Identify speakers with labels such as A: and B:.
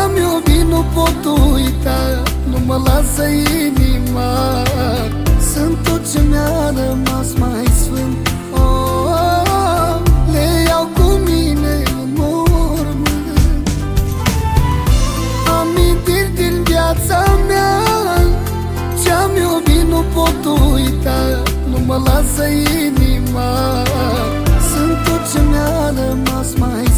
A: Ce-am iubit nu pot uita, nu mă lasă inima. Sunt tot ce mi-a rămas mai sfânt. Oh, le iau cu mine în mormânt. Amintiri din viața mea, ce-am iubit nu pot uita, nu mă lasă inima. Sunt tot ce mi-a rămas mai